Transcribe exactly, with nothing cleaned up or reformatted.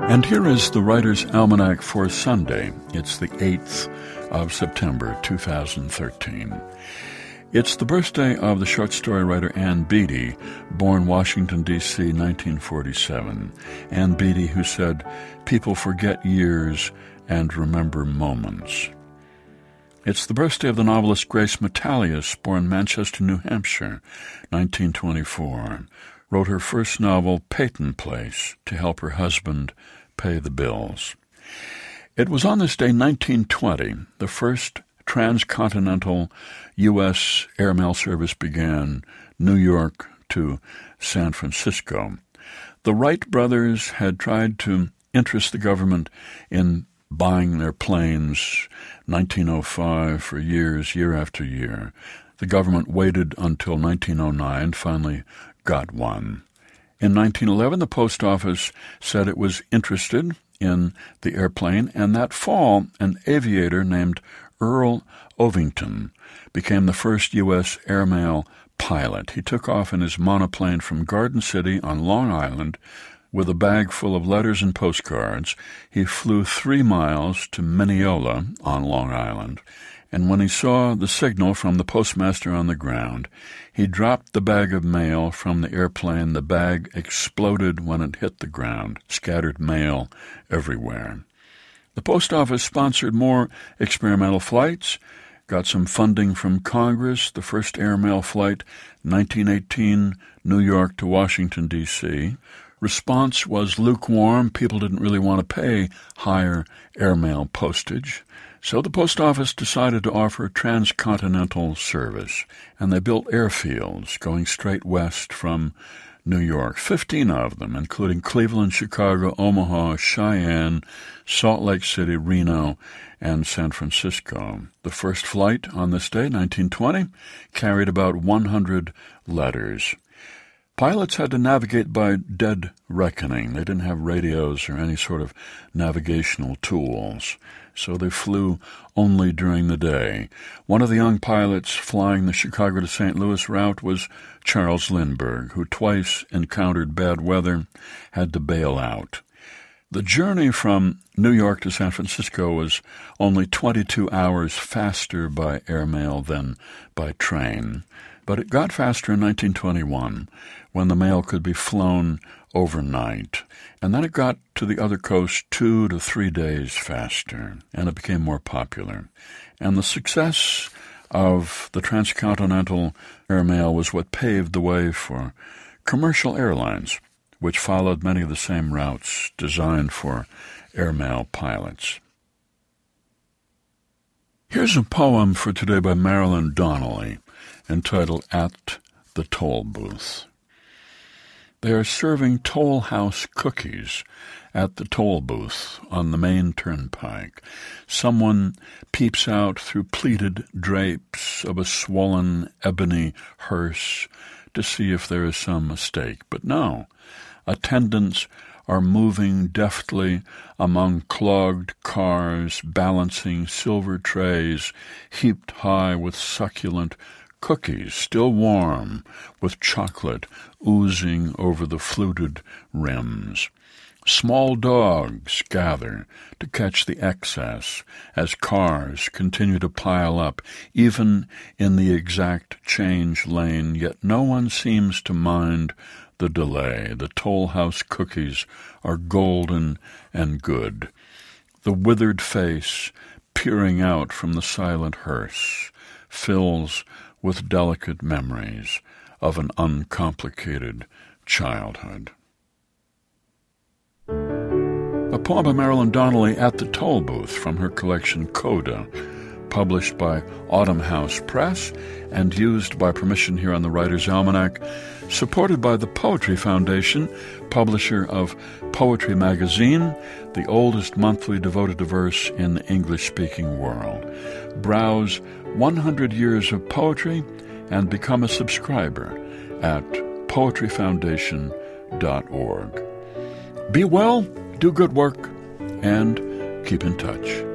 And here is the Writer's Almanac for Sunday. It's the eighth of September, two thousand thirteen. It's the birthday of the short story writer Ann Beattie, born Washington, D C, nineteen forty-seven. Ann Beattie, who said, "People forget years and remember moments." It's the birthday of the novelist Grace Metalius, born Manchester, New Hampshire, nineteen twenty-four. Wrote her first novel, Peyton Place, to help her husband pay the bills. It was on this day, nineteen twenty, the first transcontinental U S airmail service began, New York to San Francisco. The Wright brothers had tried to interest the government in buying their planes, nineteen oh five, for years, year after year. The government waited until nineteen oh nine, finally got one. In nineteen eleven, the post office said it was interested in the airplane, and that fall, an aviator named Earl Ovington became the first U S airmail pilot. He took off in his monoplane from Garden City on Long Island with a bag full of letters and postcards. He flew three miles to Mineola on Long Island, and when he saw the signal from the postmaster on the ground, he dropped the bag of mail from the airplane. The bag exploded when it hit the ground, scattered mail everywhere. The post office sponsored more experimental flights, got some funding from Congress. The first airmail flight, nineteen eighteen, New York to Washington, D C Response was lukewarm. People didn't really want to pay higher airmail postage. So the post office decided to offer transcontinental service, and they built airfields going straight west from New York, fifteen of them, including Cleveland, Chicago, Omaha, Cheyenne, Salt Lake City, Reno, and San Francisco. The first flight on this day, nineteen twenty, carried about one hundred letters. Pilots had to navigate by dead reckoning. They didn't have radios or any sort of navigational tools, so they flew only during the day. One of the young pilots flying the Chicago to Saint Louis route was Charles Lindbergh, who twice encountered bad weather, had to bail out. The journey from New York to San Francisco was only twenty-two hours faster by airmail than by train, but it got faster in nineteen twenty-one, when the mail could be flown overnight. And then it got to the other coast two to three days faster, and it became more popular. And the success of the transcontinental airmail was what paved the way for commercial airlines, which followed many of the same routes designed for airmail pilots. Here's a poem for today by Marilyn Donnelly, entitled At the Toll Booth. They are serving toll house cookies at the toll booth on the main turnpike. Someone peeps out through pleated drapes of a swollen ebony hearse to see if there is some mistake. But no, attendants are moving deftly among clogged cars, balancing silver trays heaped high with succulent cookies, still warm, with chocolate oozing over the fluted rims. Small dogs gather to catch the excess as cars continue to pile up, even in the exact change lane, yet no one seems to mind the delay. The toll house cookies are golden and good. The withered face, peering out from the silent hearse, fills with delicate memories of an uncomplicated childhood. A poem by Marilyn Donnelly, At the Toll Booth, from her collection Coda, published by Autumn House Press and used by permission here on the Writer's Almanac, supported by the Poetry Foundation, publisher of Poetry Magazine, the oldest monthly devoted to verse in the English-speaking world. Browse one hundred years of poetry and become a subscriber at poetry foundation dot org. Be well, do good work, and keep in touch.